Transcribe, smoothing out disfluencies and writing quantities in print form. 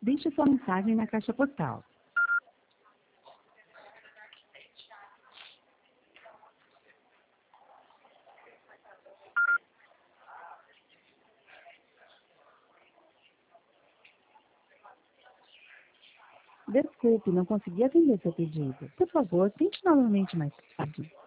Deixe sua mensagem na caixa postal. Desculpe, não consegui atender seu pedido. Por favor, tente novamente mais tarde.